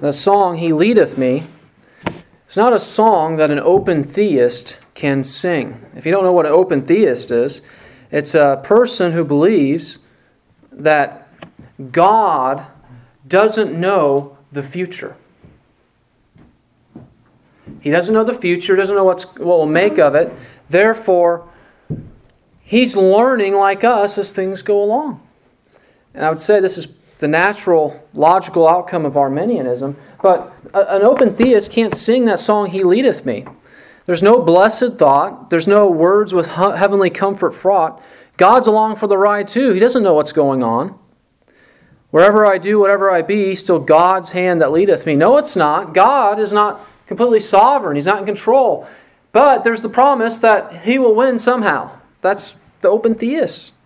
The song, He Leadeth Me, is not a song that an open theist can sing. If you don't know what an open theist is, it's a person who believes that God doesn't know the future. He doesn't know the future, doesn't know what will make of it. Therefore, He's learning like us as things go along. And I would say this is the natural, logical outcome of Arminianism. But an open theist can't sing that song, He Leadeth Me. There's no blessed thought. There's no words with heavenly comfort fraught. God's along for the ride too. He doesn't know what's going on. Wherever I do, whatever I be, still God's hand that leadeth me. No, it's not. God is not completely sovereign. He's not in control. But there's the promise that He will win somehow. That's the open theist.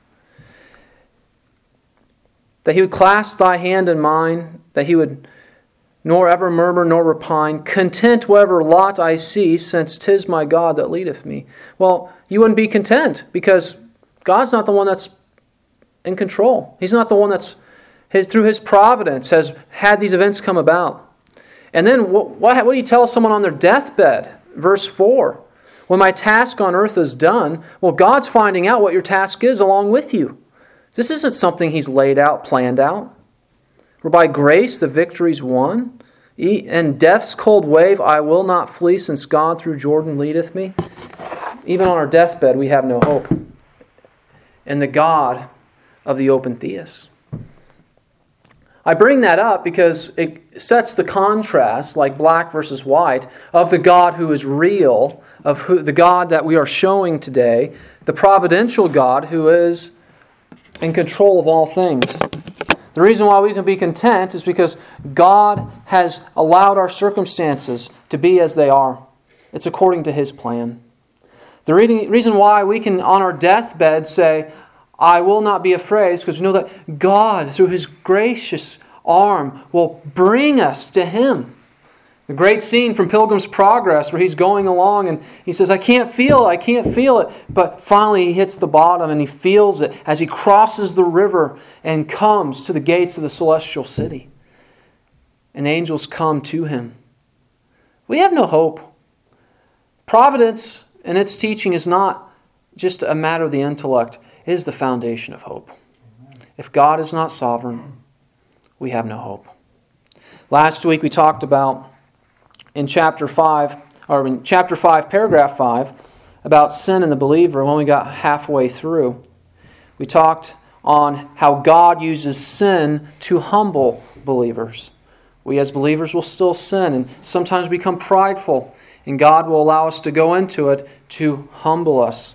That He would clasp thy hand in mine, that He would nor ever murmur nor repine, content whatever lot I see, since 'tis my God that leadeth me. Well, you wouldn't be content because God's not the one that's in control. He's not the one that's through His providence has had these events come about. And then what do you tell someone on their deathbed? Verse 4. When my task on earth is done, well, God's finding out what your task is along with you. This isn't something He's laid out, planned out. For by grace the victory's won. In death's cold wave I will not flee, since God through Jordan leadeth me. Even on our deathbed we have no hope in the God of the open theist. I bring that up because it sets the contrast, like black versus white, of the God who is real, of the God that we are showing today, the providential God who is in control of all things. The reason why we can be content is because God has allowed our circumstances to be as they are. It's according to His plan. The reason why we can, on our deathbed, say, I will not be afraid, is because we know that God, through His gracious arm, will bring us to Him. The great scene from Pilgrim's Progress where he's going along and he says, I can't feel it. But finally he hits the bottom and he feels it as he crosses the river and comes to the gates of the celestial city. And the angels come to him. We have no hope. Providence and its teaching is not just a matter of the intellect. It is the foundation of hope. If God is not sovereign, we have no hope. Last week we talked about in chapter 5, paragraph 5, about sin in the believer. When we got halfway through, we talked on how God uses sin to humble believers. We as believers will still sin and sometimes become prideful, and God will allow us to go into it to humble us.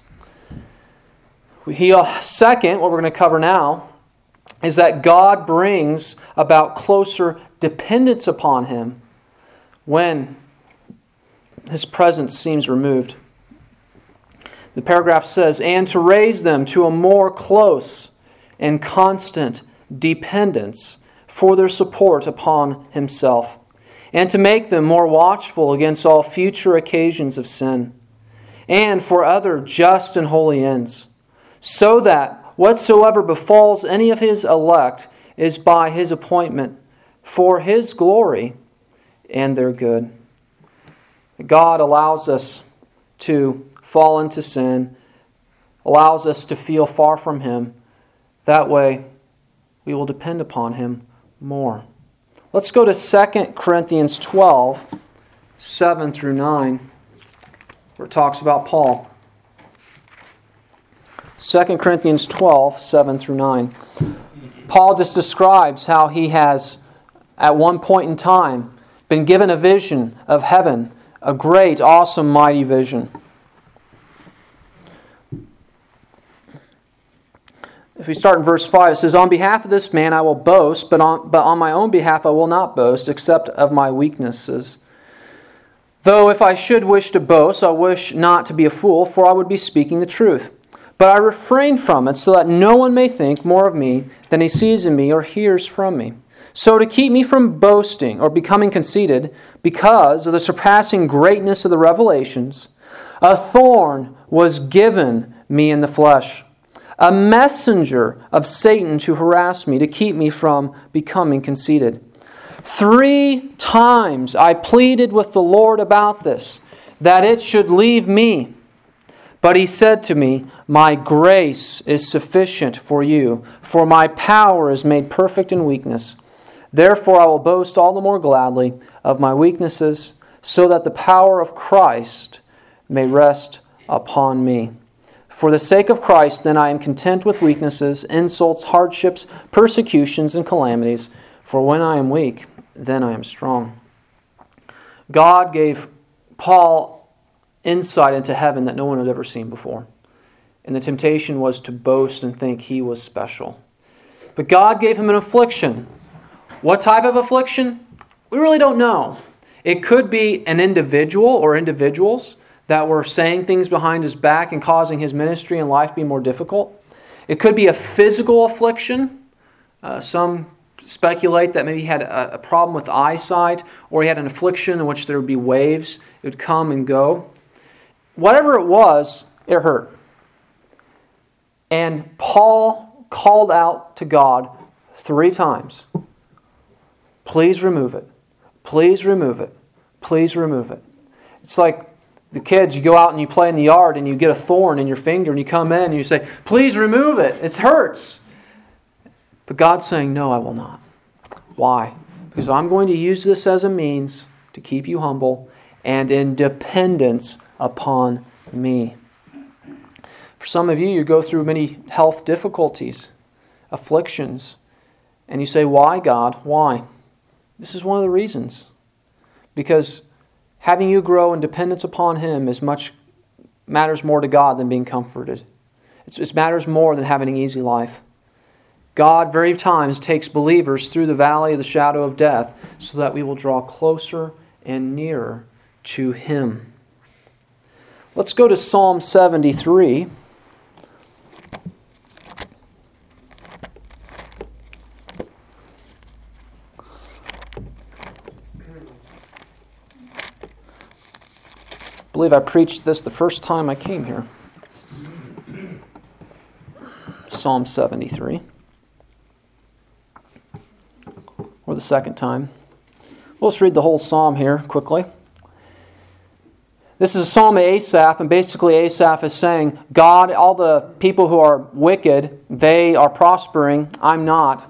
Second, what we're going to cover now, is that God brings about closer dependence upon Him when His presence seems removed. The paragraph says, and to raise them to a more close and constant dependence for their support upon Himself, and to make them more watchful against all future occasions of sin, and for other just and holy ends, so that whatsoever befalls any of His elect is by His appointment, for His glory and their good. God allows us to fall into sin, allows us to feel far from Him. That way, we will depend upon Him more. Let's go to 2 Corinthians 12, 7 through 9, where it talks about Paul. 2 Corinthians 12, 7 through 9. Paul just describes how he has, at one point in time, been given a vision of heaven, a great, awesome, mighty vision. If we start in verse 5, it says, on behalf of this man I will boast, but on my own behalf I will not boast, except of my weaknesses. Though if I should wish to boast, I wish not to be a fool, for I would be speaking the truth. But I refrain from it, so that no one may think more of me than he sees in me or hears from me. So to keep me from boasting or becoming conceited, because of the surpassing greatness of the revelations, a thorn was given me in the flesh, a messenger of Satan to harass me, to keep me from becoming conceited. 3 times I pleaded with the Lord about this, that it should leave me. But He said to me, My grace is sufficient for you, for my power is made perfect in weakness. Therefore I will boast all the more gladly of my weaknesses, so that the power of Christ may rest upon me. For the sake of Christ, then, I am content with weaknesses, insults, hardships, persecutions, and calamities. For when I am weak, then I am strong. God gave Paul insight into heaven that no one had ever seen before. And the temptation was to boast and think he was special. But God gave him an affliction. What type of affliction? We really don't know. It could be an individual or individuals that were saying things behind his back and causing his ministry and life be more difficult. It could be a physical affliction. Some speculate that maybe he had a problem with eyesight, or he had an affliction in which there would be waves. It would come and go. Whatever it was, it hurt. And Paul called out to God 3 times. Please remove it. Please remove it. Please remove it. It's like the kids, you go out and you play in the yard and you get a thorn in your finger and you come in and you say, please remove it. It hurts. But God's saying, no, I will not. Why? Because I'm going to use this as a means to keep you humble and in dependence upon me. For some of you, you go through many health difficulties, afflictions, and you say, why, God? Why? This is one of the reasons. Because having you grow in dependence upon Him matters more to God than being comforted. It matters more than having an easy life. God very times takes believers through the valley of the shadow of death so that we will draw closer and nearer to Him. Let's go to Psalm 73. I believe I preached this the first time I came here. Psalm 73. Or the second time. We'll just read the whole psalm here quickly. This is a psalm of Asaph, and basically Asaph is saying, God, all the people who are wicked, they are prospering. I'm not.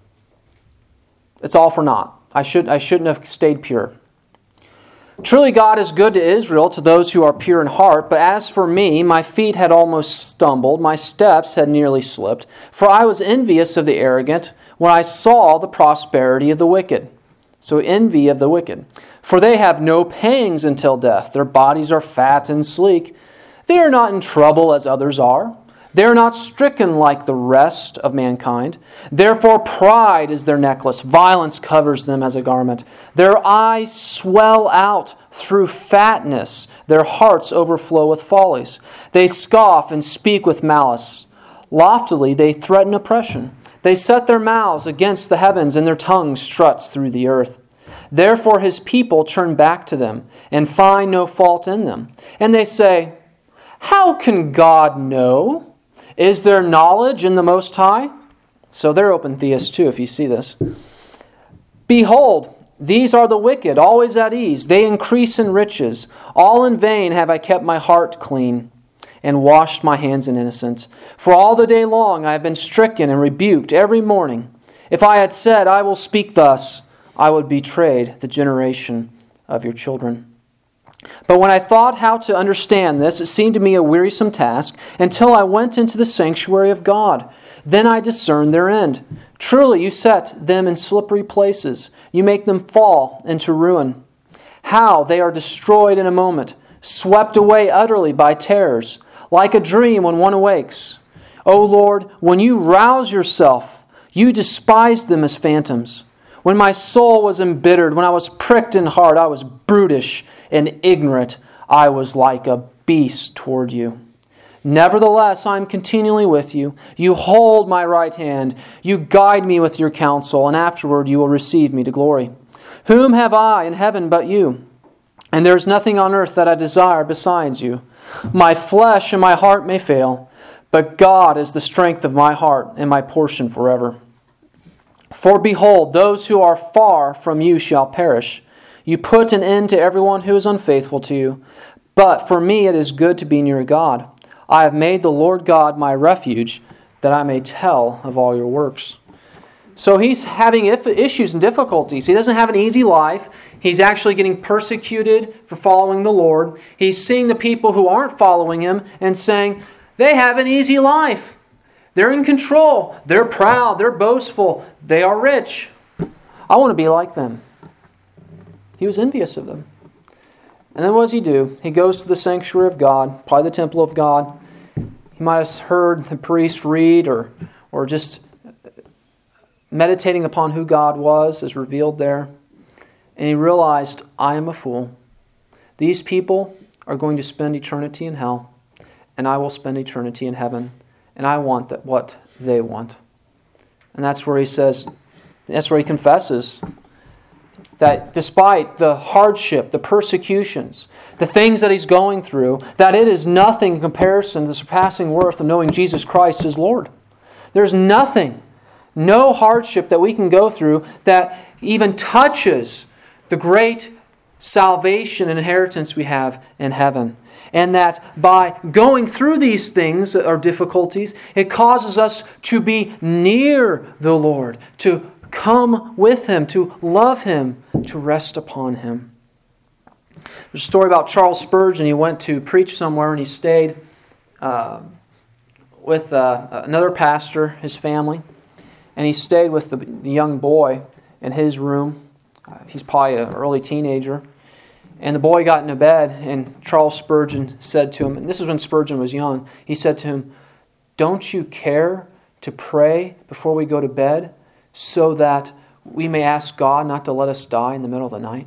It's all for naught. I shouldn't have stayed pure. Truly God is good to Israel, to those who are pure in heart. But as for me, my feet had almost stumbled, my steps had nearly slipped. For I was envious of the arrogant when I saw the prosperity of the wicked. So envy of the wicked. For they have no pangs until death. Their bodies are fat and sleek. They are not in trouble as others are. They are not stricken like the rest of mankind. Therefore pride is their necklace. Violence covers them as a garment. Their eyes swell out through fatness. Their hearts overflow with follies. They scoff and speak with malice. Loftily they threaten oppression. They set their mouths against the heavens, and their tongue struts through the earth. Therefore His people turn back to them and find no fault in them. And they say, how can God know? Is there knowledge in the Most High? So they're open theists too, if you see this. Behold, these are the wicked, always at ease. They increase in riches. All in vain have I kept my heart clean and washed my hands in innocence. For all the day long I have been stricken and rebuked every morning. If I had said, I will speak thus, I would betray the generation of your children. But when I thought how to understand this, it seemed to me a wearisome task until I went into the sanctuary of God. Then I discerned their end. Truly, you set them in slippery places. You make them fall into ruin. How they are destroyed in a moment, swept away utterly by terrors, like a dream when one awakes. O Lord, when you rouse yourself, you despise them as phantoms. When my soul was embittered, when I was pricked in heart, I was brutish and ignorant. I was like a beast toward you. Nevertheless, I am continually with you. You hold my right hand. You guide me with your counsel, and afterward you will receive me to glory. Whom have I in heaven but you? And there is nothing on earth that I desire besides you. My flesh and my heart may fail, but God is the strength of my heart and my portion forever. For behold, those who are far from you shall perish. You put an end to everyone who is unfaithful to you. But for me it is good to be near God. I have made the Lord God my refuge, that I may tell of all your works. So he's having issues and difficulties. He doesn't have an easy life. He's actually getting persecuted for following the Lord. He's seeing the people who aren't following Him and saying, they have an easy life. They're in control. They're proud. They're boastful. They are rich. I want to be like them. He was envious of them. And then what does he do? He goes to the sanctuary of God, probably the temple of God. He might have heard the priest read or just meditating upon who God was as revealed there. And he realized, I am a fool. These people are going to spend eternity in hell, and I will spend eternity in heaven. And I want what they want. And that's where he says, that's where he confesses that despite the hardship, the persecutions, the things that he's going through, that it is nothing in comparison to the surpassing worth of knowing Jesus Christ as Lord. There's nothing, no hardship that we can go through that even touches the great salvation and inheritance we have in heaven. And that by going through these things or difficulties, it causes us to be near the Lord, to come with Him, to love Him, to rest upon Him. There's a story about Charles Spurgeon. He went to preach somewhere and he stayed with another pastor, his family. And he stayed with the young boy in his room. He's probably an early teenager. And the boy got into bed, and Charles Spurgeon said to him, and this is when Spurgeon was young, he said to him, don't you care to pray before we go to bed so that we may ask God not to let us die in the middle of the night?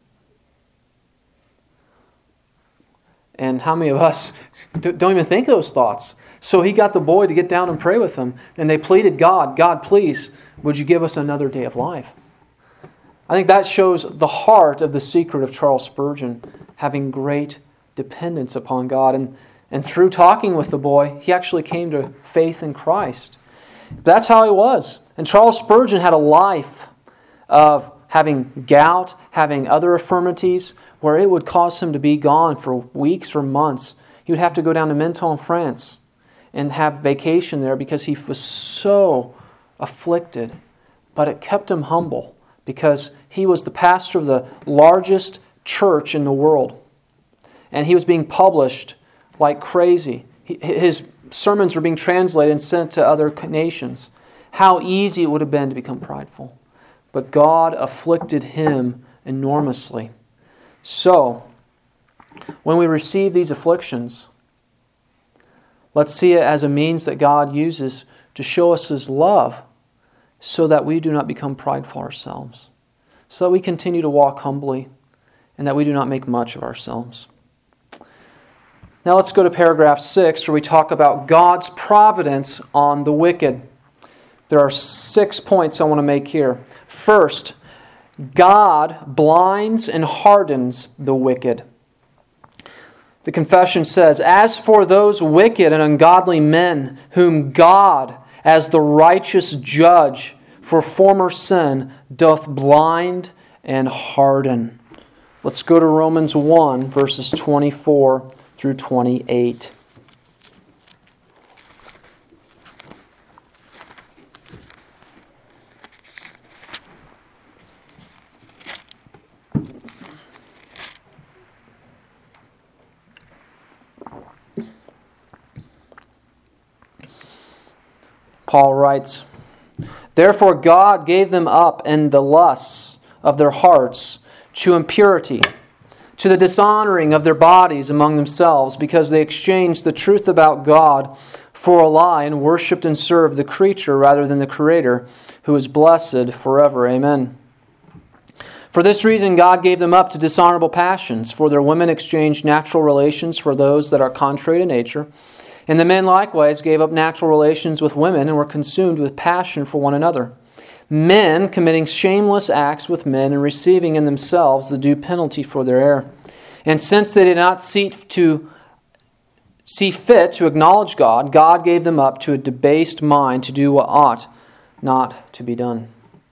And how many of us don't even think those thoughts? So he got the boy to get down and pray with him, and they pleaded, God, please, would you give us another day of life? I think that shows the heart of the secret of Charles Spurgeon, having great dependence upon God. And through talking with the boy, he actually came to faith in Christ. That's how he was. And Charles Spurgeon had a life of having gout, having other infirmities, where it would cause him to be gone for weeks or months. He would have to go down to Menton, France, and have vacation there because he was so afflicted. But it kept him humble, because he was the pastor of the largest church in the world. And he was being published like crazy. His sermons were being translated and sent to other nations. How easy it would have been to become prideful. But God afflicted him enormously. So, when we receive these afflictions, let's see it as a means that God uses to show us His love, so that we do not become prideful ourselves, so that we continue to walk humbly, and that we do not make much of ourselves. Now let's go to paragraph 6, where we talk about God's providence on the wicked. There are 6 points I want to make here. First, God blinds and hardens the wicked. The confession says, as for those wicked and ungodly men whom God, as the righteous judge for former sin, doth blind and harden. Let's go to Romans 1, verses 24 through 28. Paul writes, therefore God gave them up in the lusts of their hearts to impurity, to the dishonoring of their bodies among themselves, because they exchanged the truth about God for a lie and worshipped and served the creature rather than the Creator, who is blessed forever. Amen. For this reason God gave them up to dishonorable passions, for their women exchanged natural relations for those that are contrary to nature. And the men likewise gave up natural relations with women and were consumed with passion for one another. Men committing shameless acts with men and receiving in themselves the due penalty for their error. And since they did not see fit to acknowledge God, God gave them up to a debased mind to do what ought not to be done.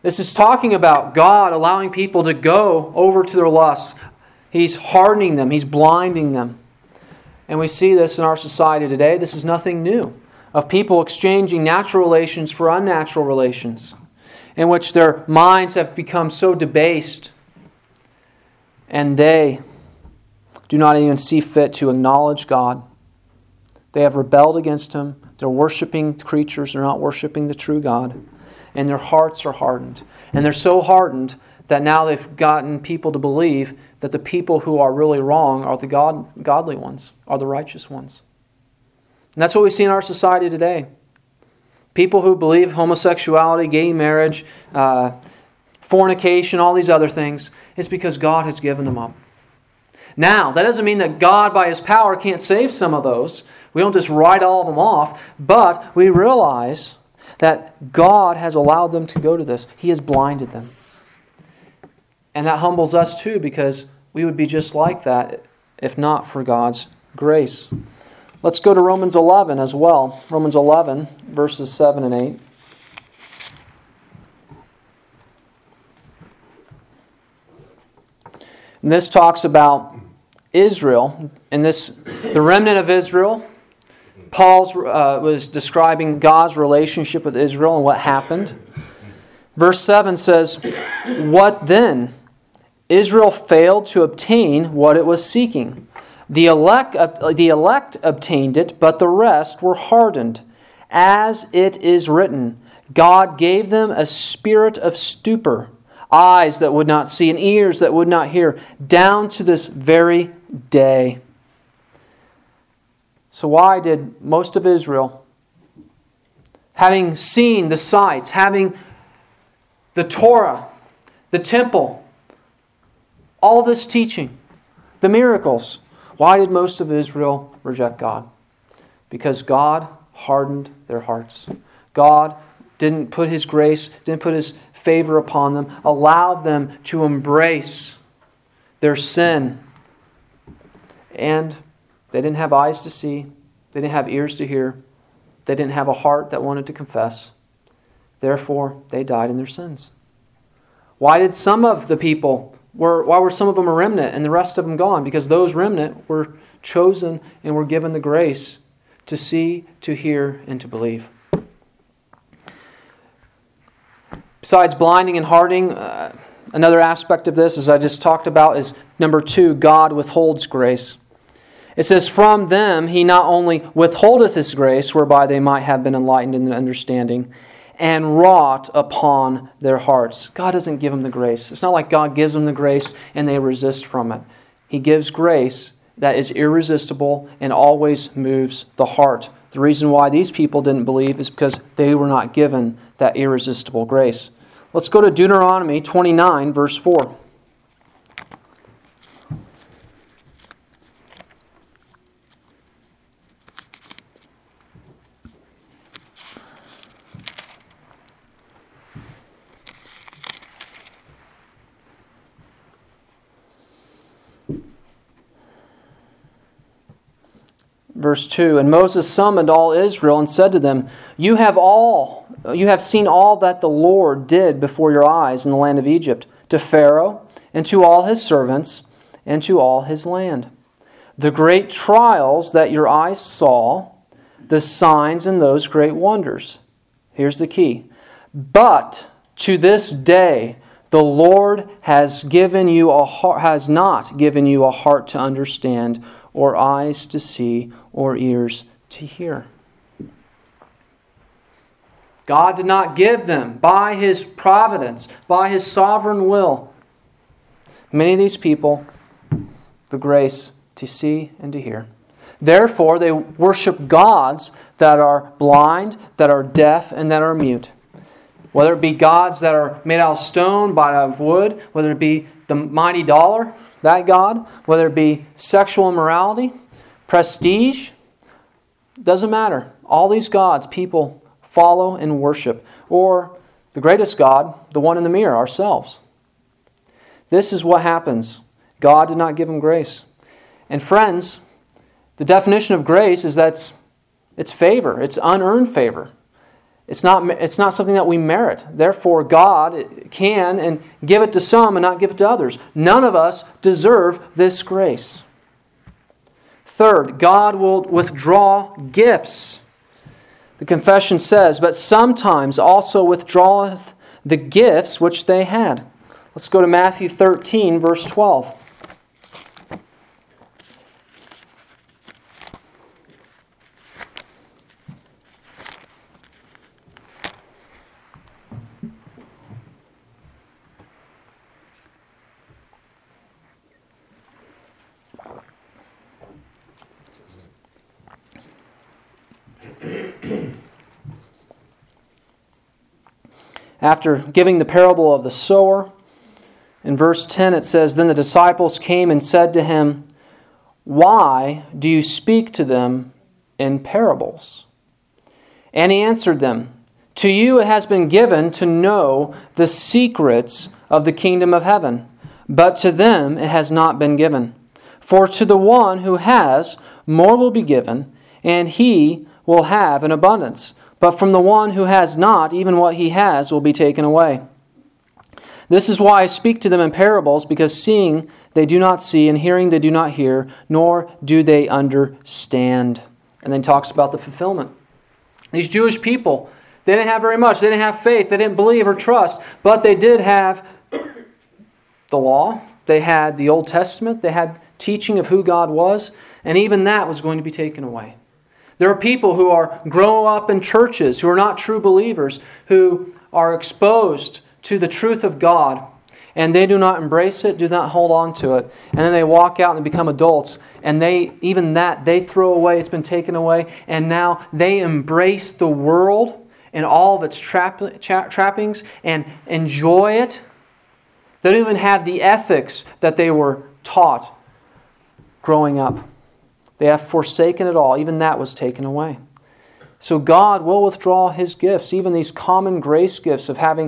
This is talking about God allowing people to go over to their lusts. He's hardening them. He's blinding them. And we see this in our society today. This is nothing new. Of people exchanging natural relations for unnatural relations, in which their minds have become so debased and they do not even see fit to acknowledge God. They have rebelled against Him. They're worshiping creatures. They're not worshiping the true God. And their hearts are hardened. And they're so hardened that now they've gotten people to believe that the people who are really wrong are the godly ones, are the righteous ones. And that's what we see in our society today. People who believe homosexuality, gay marriage, fornication, all these other things, it's because God has given them up. Now, that doesn't mean that God, by His power, can't save some of those. We don't just write all of them off, but we realize that God has allowed them to go to this. He has blinded them. And that humbles us too, because we would be just like that if not for God's grace. Let's go to Romans 11 as well. Romans 11, verses 7 and 8. And this talks about Israel, and the remnant of Israel. Paul was describing God's relationship with Israel and what happened. Verse 7 says, "What then? Israel failed to obtain what it was seeking. The elect obtained it, but the rest were hardened. As it is written, God gave them a spirit of stupor, eyes that would not see and ears that would not hear, down to this very day." So why did most of Israel, having seen the sights, having the Torah, the temple, all this teaching, the miracles, why did most of Israel reject God? Because God hardened their hearts. God didn't put His grace, didn't put His favor upon them, allowed them to embrace their sin. And they didn't have eyes to see. They didn't have ears to hear. They didn't have a heart that wanted to confess. Therefore, they died in their sins. Why did some of the people, why were some of them a remnant and the rest of them gone? Because those remnant were chosen and were given the grace to see, to hear, and to believe. Besides blinding and hardening, another aspect of this, as I just talked about, is number 2, God withholds grace. It says, "From them He not only withholdeth His grace, whereby they might have been enlightened in their understanding, and wrought upon their hearts." God doesn't give them the grace. It's not like God gives them the grace and they resist from it. He gives grace that is irresistible and always moves the heart. The reason why these people didn't believe is because they were not given that irresistible grace. Let's go to Deuteronomy 29, verse 4. Verse 2, "And Moses summoned all Israel and said to them, You have seen all that the Lord did before your eyes in the land of Egypt, to Pharaoh, and to all his servants, and to all his land. The great trials that your eyes saw, the signs and those great wonders." Here's the key. "But to this day the Lord has not given you a heart to understand, or eyes to see, or ears to hear." God did not give them, by His providence, by His sovereign will, many of these people, the grace to see and to hear. Therefore, they worship gods that are blind, that are deaf, and that are mute. Whether it be gods that are made out of stone, out of wood, whether it be the mighty dollar, that god, whether it be sexual immorality, prestige, doesn't matter. All these gods people follow and worship. Or the greatest God, the one in the mirror, ourselves. This is what happens. God did not give them grace. And friends, the definition of grace is that it's favor. It's unearned favor. It's not something that we merit. Therefore, God can and give it to some and not give it to others. None of us deserve this grace. Third, God will withdraw gifts. The confession says, but sometimes also withdraweth the gifts which they had. Let's go to Matthew 13, verse 12. After giving the parable of the sower, in verse 10 it says, then the disciples came and said to him, why do you speak to them in parables? And he answered them, to you it has been given to know the secrets of the kingdom of heaven, but to them it has not been given. For to the one who has, more will be given, and he will have an abundance. But from the one who has not, even what he has will be taken away. This is why I speak to them in parables, because seeing they do not see, and hearing they do not hear, nor do they understand. And then he talks about the fulfillment. These Jewish people, they didn't have very much. They didn't have faith. They didn't believe or trust. But they did have the law. They had the Old Testament. They had teaching of who God was. And even that was going to be taken away. There are people who grow up in churches who are not true believers, who are exposed to the truth of God, and they do not embrace it, do not hold on to it. And then they walk out and become adults, and they throw away, it's been taken away, and now they embrace the world and all of its trappings and enjoy it. They don't even have the ethics that they were taught growing up. They have forsaken it all. Even that was taken away. So God will withdraw His gifts, even these common grace gifts of having,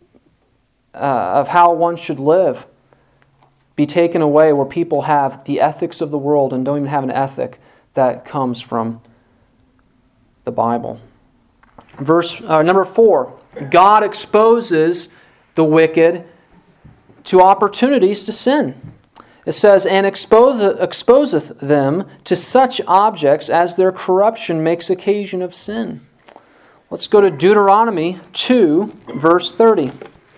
of how one should live, be taken away where people have the ethics of the world and don't even have an ethic that comes from the Bible. Verse number 4, God exposes the wicked to opportunities to sin. It says, and exposeth them to such objects as their corruption makes occasion of sin. Let's go to Deuteronomy 2, verse 30.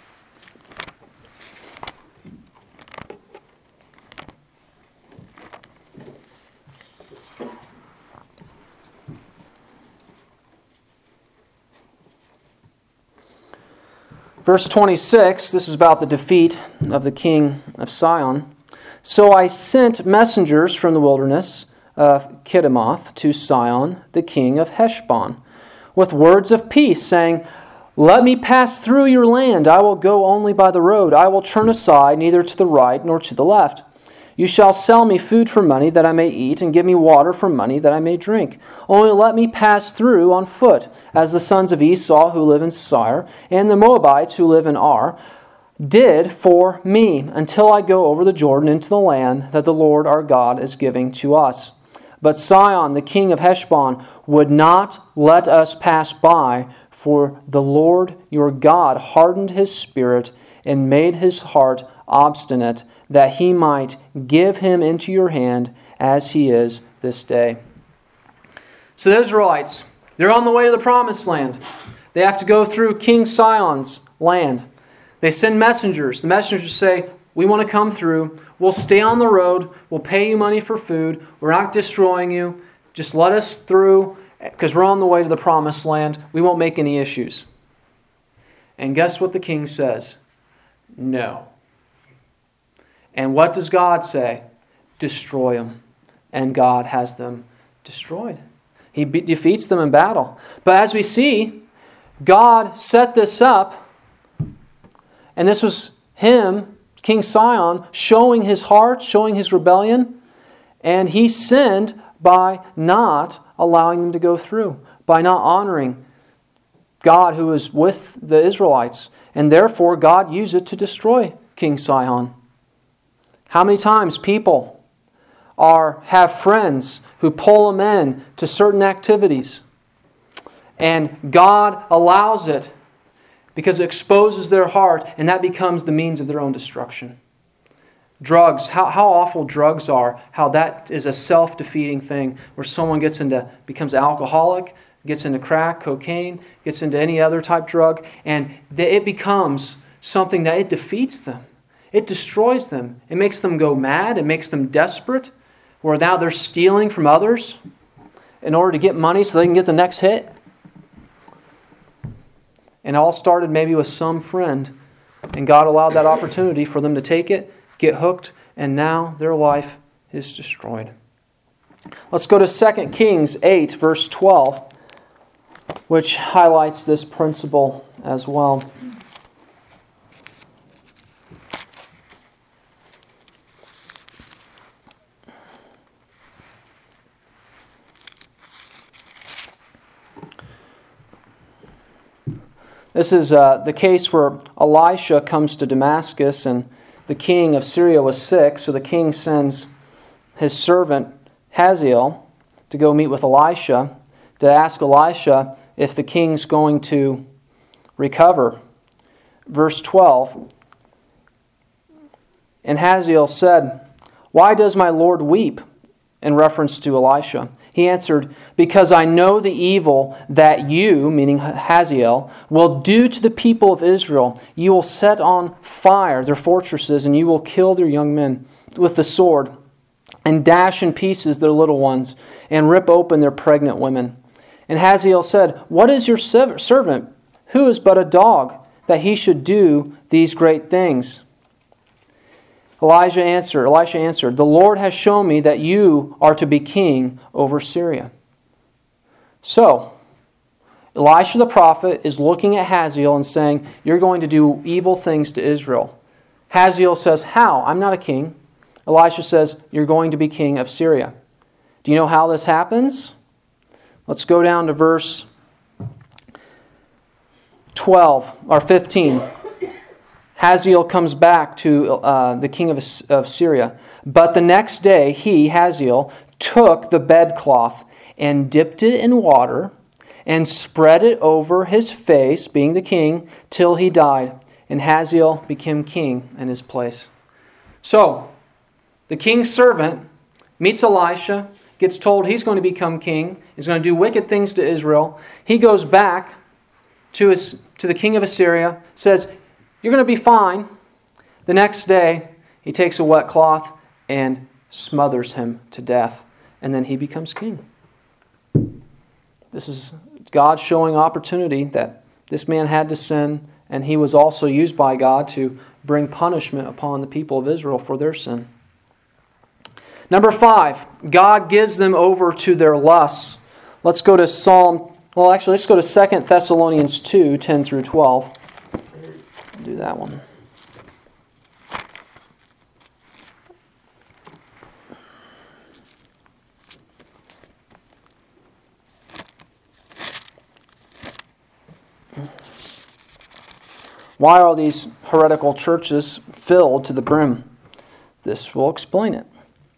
Verse 26, this is about the defeat of the king of Sion. So I sent messengers from the wilderness of Kedemoth to Sihon, the king of Heshbon, with words of peace, saying, let me pass through your land. I will go only by the road. I will turn aside neither to the right nor to the left. You shall sell me food for money that I may eat, and give me water for money that I may drink. Only let me pass through on foot, as the sons of Esau who live in Seir, and the Moabites who live in Ar, did for me, until I go over the Jordan into the land that the Lord our God is giving to us. But Sihon, the king of Heshbon, would not let us pass by, for the Lord your God hardened his spirit and made his heart obstinate, that he might give him into your hand as he is this day. So the Israelites, they're on the way to the promised land. They have to go through King Sihon's land. They send messengers. The messengers say, we want to come through. We'll stay on the road. We'll pay you money for food. We're not destroying you. Just let us through because we're on the way to the promised land. We won't make any issues. And guess what the king says? No. And what does God say? Destroy them. And God has them destroyed. He defeats them in battle. But as we see, God set this up. And this was him, King Sihon, showing his heart, showing his rebellion. And he sinned by not allowing them to go through, by not honoring God who was with the Israelites. And therefore, God used it to destroy King Sihon. How many times people have friends who pull them in to certain activities. And God allows it because it exposes their heart, and that becomes the means of their own destruction. Drugs, how awful drugs are, how that is a self-defeating thing where someone becomes alcoholic, gets into crack, cocaine, gets into any other type drug, and it becomes something that it defeats them. It destroys them. It makes them go mad. It makes them desperate, where now they're stealing from others in order to get money so they can get the next hit. And it all started maybe with some friend, and God allowed that opportunity for them to take it, get hooked, and now their life is destroyed. Let's go to 2 Kings 8, verse 12, which highlights this principle as well. This is the case where Elisha comes to Damascus, and the king of Syria was sick, so the king sends his servant Hazael to go meet with Elisha to ask Elisha if the king's going to recover. Verse 12, and Hazael said, "Why does my Lord weep?" in reference to Elisha. He answered, "Because I know the evil that you," meaning Hazael, "will do to the people of Israel. You will set on fire their fortresses, and you will kill their young men with the sword, and dash in pieces their little ones, and rip open their pregnant women." And Hazael said, "What is your servant, who is but a dog, that he should do these great things?" Elisha answered, "The Lord has shown me that you are to be king over Syria." So, Elisha the prophet is looking at Hazael and saying, "You're going to do evil things to Israel." Hazael says, "How? I'm not a king." Elisha says, "You're going to be king of Syria." Do you know how this happens? Let's go down to verse 12 or 15. Hazael comes back to the king of Syria. But the next day he, Hazael, took the bedcloth and dipped it in water and spread it over his face, being the king, till he died. And Hazael became king in his place. So, the king's servant meets Elisha, gets told he's going to become king, he's going to do wicked things to Israel. He goes back to the king of Assyria, says, "You're going to be fine." The next day, he takes a wet cloth and smothers him to death. And then he becomes king. This is God showing opportunity that this man had to sin, and he was also used by God to bring punishment upon the people of Israel for their sin. Number 5, God gives them over to their lusts. Let's go to let's go to 2 Thessalonians 2, 10 through 12. Do that one. Why are these heretical churches filled to the brim? This will explain it.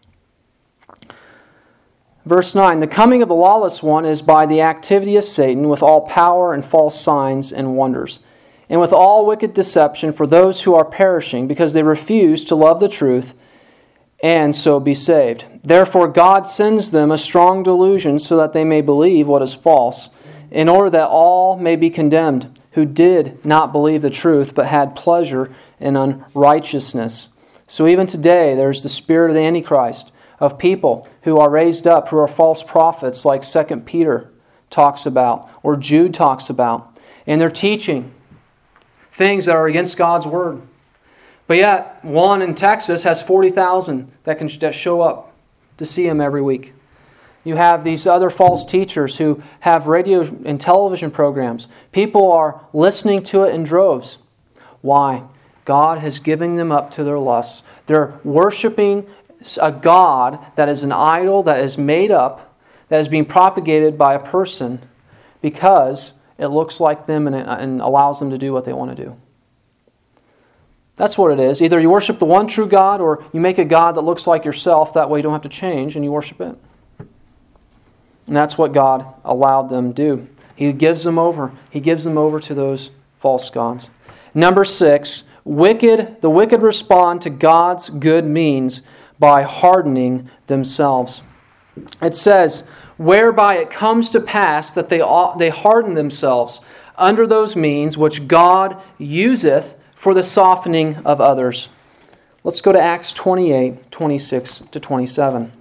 Verse 9, "The coming of the lawless one is by the activity of Satan, with all power and false signs and wonders, and with all wicked deception for those who are perishing, because they refuse to love the truth and so be saved. Therefore God sends them a strong delusion so that they may believe what is false, in order that all may be condemned, who did not believe the truth, but had pleasure in unrighteousness." So even today there's the spirit of the Antichrist, of people who are raised up, who are false prophets, like 2 Peter talks about, or Jude talks about. And they're teaching things that are against God's Word. But yet, one in Texas has 40,000 that show up to see him every week. You have these other false teachers who have radio and television programs. People are listening to it in droves. Why? God has given them up to their lusts. They're worshiping a God that is an idol, that is made up, that is being propagated by a person because it looks like them and allows them to do what they want to do. That's what it is. Either you worship the one true God, or you make a God that looks like yourself. That way you don't have to change and you worship it. And that's what God allowed them to do. He gives them over. He gives them over to those false gods. Number 6, the wicked respond to God's good means by hardening themselves. It says, whereby it comes to pass that they harden themselves under those means which God useth for the softening of others. Let's go to Acts 28, 26 to 27.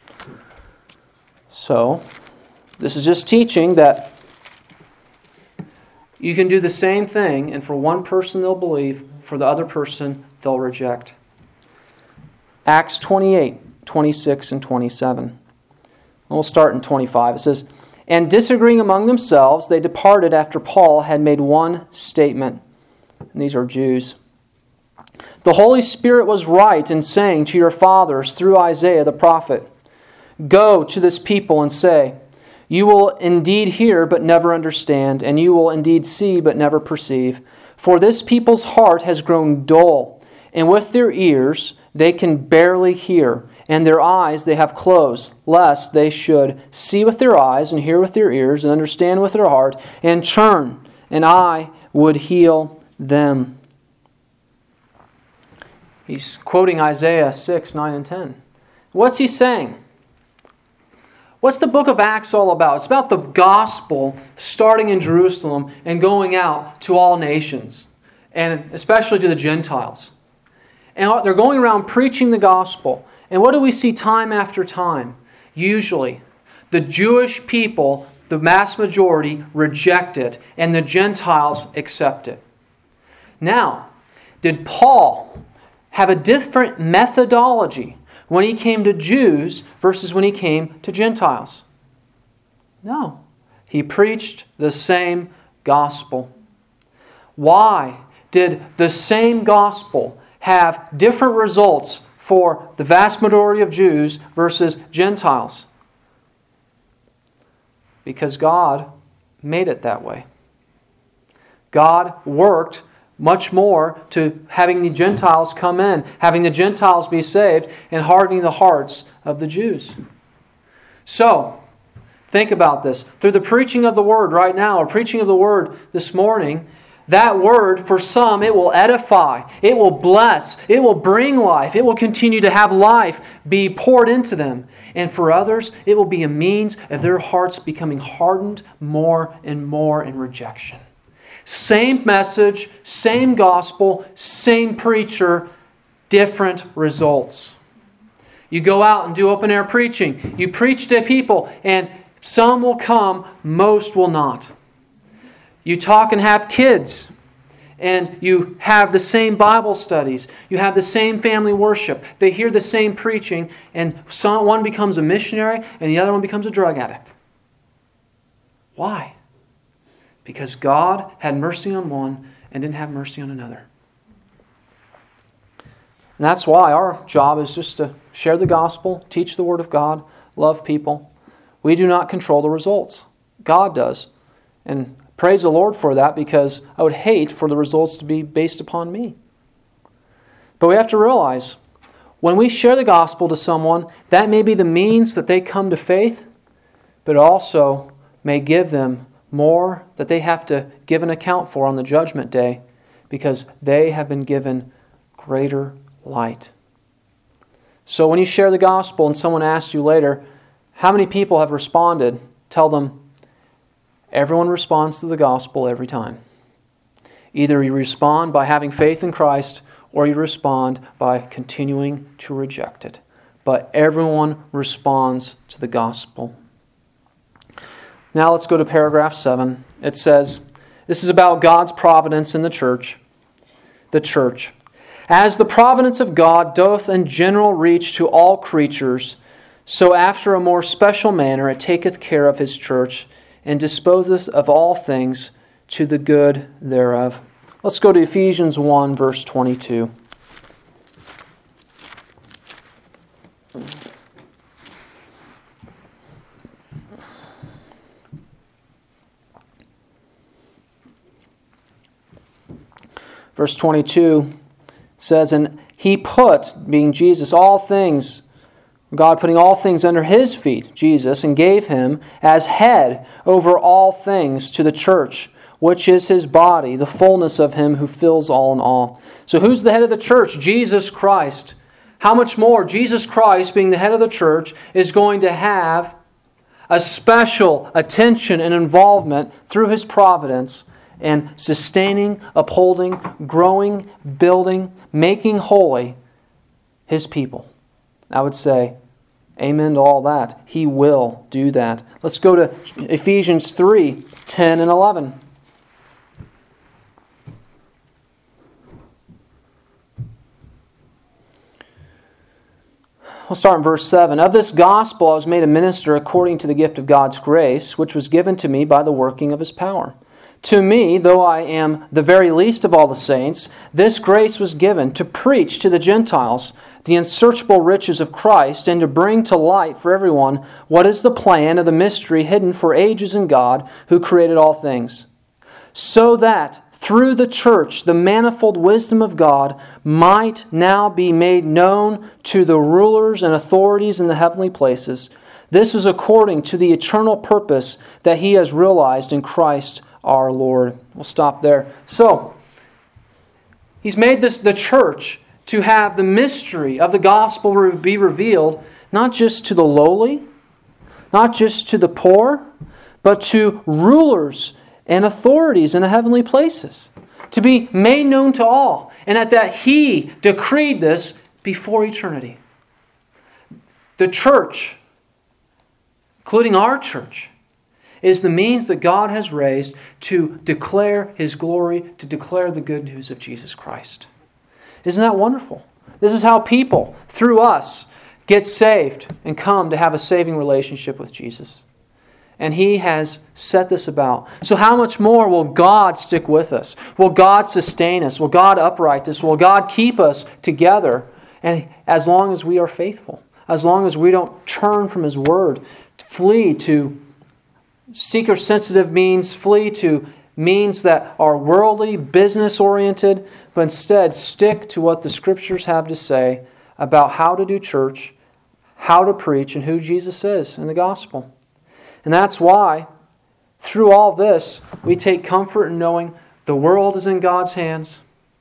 So, this is just teaching that you can do the same thing, and for one person they'll believe, for the other person they'll reject. Acts 28, 26 and 27. And we'll start in 25. It says, and disagreeing among themselves, they departed after Paul had made one statement. And these are Jews. The Holy Spirit was right in saying to your fathers through Isaiah the prophet, go to this people and say, you will indeed hear but never understand, and you will indeed see but never perceive. For this people's heart has grown dull, and with their ears they can barely hear, and their eyes they have closed, lest they should see with their eyes and hear with their ears and understand with their heart and turn, and I would heal them. He's quoting Isaiah 6, 9, and 10. What's he saying? What's the book of Acts all about? It's about the gospel starting in Jerusalem and going out to all nations, and especially to the Gentiles. And they're going around preaching the gospel. And what do we see time after time? Usually, the Jewish people, the mass majority, reject it, and the Gentiles accept it. Now, did Paul have a different methodology when he came to Jews versus when he came to Gentiles? No. He preached the same gospel. Why did the same gospel have different results for the vast majority of Jews versus Gentiles? Because God made it that way. God worked much more to having the Gentiles come in, having the Gentiles be saved, and hardening the hearts of the Jews. So, think about this. Through the preaching of the Word right now, or preaching of the Word this morning, that Word, for some, it will edify, it will bless, it will bring life, it will continue to have life be poured into them. And for others, it will be a means of their hearts becoming hardened more and more in rejection. Same message, same gospel, same preacher, different results. You go out and do open-air preaching. You preach to people, and some will come, most will not. You talk and have kids, and you have the same Bible studies. You have the same family worship. They hear the same preaching, and one becomes a missionary, and the other one becomes a drug addict. Why? Because God had mercy on one and didn't have mercy on another. And that's why our job is just to share the gospel, teach the Word of God, love people. We do not control the results. God does. And praise the Lord for that, because I would hate for the results to be based upon me. But we have to realize, when we share the gospel to someone, that may be the means that they come to faith, but it also may give them more that they have to give an account for on the judgment day, because they have been given greater light. So when you share the gospel and someone asks you later, how many people have responded? Tell them, everyone responds to the gospel every time. Either you respond by having faith in Christ, or you respond by continuing to reject it. But everyone responds to the gospel. Now let's go to paragraph 7. It says, this is about God's providence in the church. The church. As the providence of God doth in general reach to all creatures, so after a more special manner it taketh care of His church, and disposeth of all things to the good thereof. Let's go to Ephesians 1, verse 22. Verse 22 says, and He put, being Jesus, all things God putting all things under His feet, Jesus, and gave Him as head over all things to the church, which is His body, the fullness of Him who fills all in all. So who's the head of the church? Jesus Christ. How much more Jesus Christ, being the head of the church, is going to have a special attention and involvement through His providence in sustaining, upholding, growing, building, making holy His people. I would say, amen to all that. He will do that. Let's go to Ephesians 3, 10 and 11. We'll start in verse 7. Of this gospel I was made a minister according to the gift of God's grace, which was given to me by the working of His power. To me, though I am the very least of all the saints, this grace was given to preach to the Gentiles the unsearchable riches of Christ, and to bring to light for everyone what is the plan of the mystery hidden for ages in God, who created all things, so that through the church the manifold wisdom of God might now be made known to the rulers and authorities in the heavenly places. This was according to the eternal purpose that He has realized in Christ our Lord. We'll stop there. So, He's made this the church to have the mystery of the gospel be revealed, not just to the lowly, not just to the poor, but to rulers and authorities in the heavenly places, to be made known to all, and that He decreed this before eternity. The church, including our church, is the means that God has raised to declare His glory, to declare the good news of Jesus Christ. Isn't that wonderful? This is how people, through us, get saved and come to have a saving relationship with Jesus. And He has set this about. So how much more will God stick with us? Will God sustain us? Will God upright us? Will God keep us together? And as long as we are faithful, as long as we don't turn from His Word, flee to seeker-sensitive means, flee to means that are worldly, business-oriented, but instead stick to what the Scriptures have to say about how to do church, how to preach, and who Jesus is in the gospel. And that's why, through all this, we take comfort in knowing the world is in God's hands.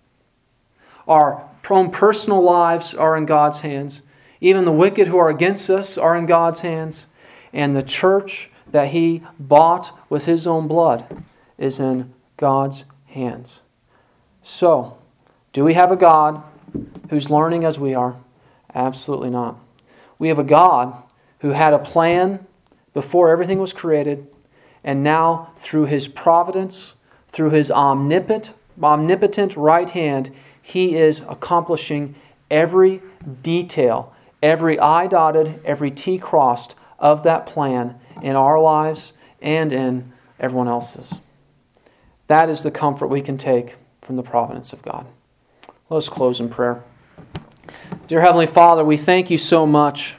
Our own personal lives are in God's hands. Even the wicked who are against us are in God's hands. And the church that He bought with His own blood is in God's hands. So, do we have a God who's learning as we are? Absolutely not. We have a God who had a plan before everything was created, and now through His providence, through His omnipotent right hand, He is accomplishing every detail, every I dotted, every T crossed of that plan in our lives and in everyone else's. That is the comfort we can take from the providence of God. Let us close in prayer. Dear Heavenly Father, we thank You so much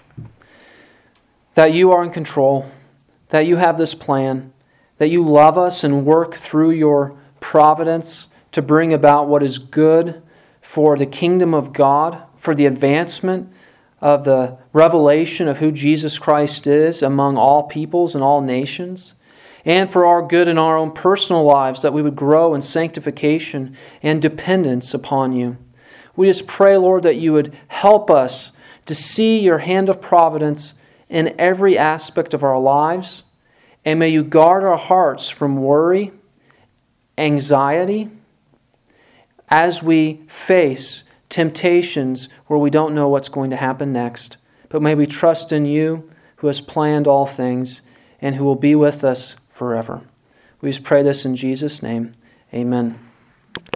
that You are in control, that You have this plan, that You love us and work through Your providence to bring about what is good for the kingdom of God, for the advancement of the revelation of who Jesus Christ is among all peoples and all nations, and for our good in our own personal lives, that we would grow in sanctification and dependence upon You. We just pray, Lord, that You would help us to see Your hand of providence in every aspect of our lives, and may You guard our hearts from worry, anxiety, as we face temptations where we don't know what's going to happen next. But may we trust in You, who has planned all things and who will be with us forever. We just pray this in Jesus' name. Amen.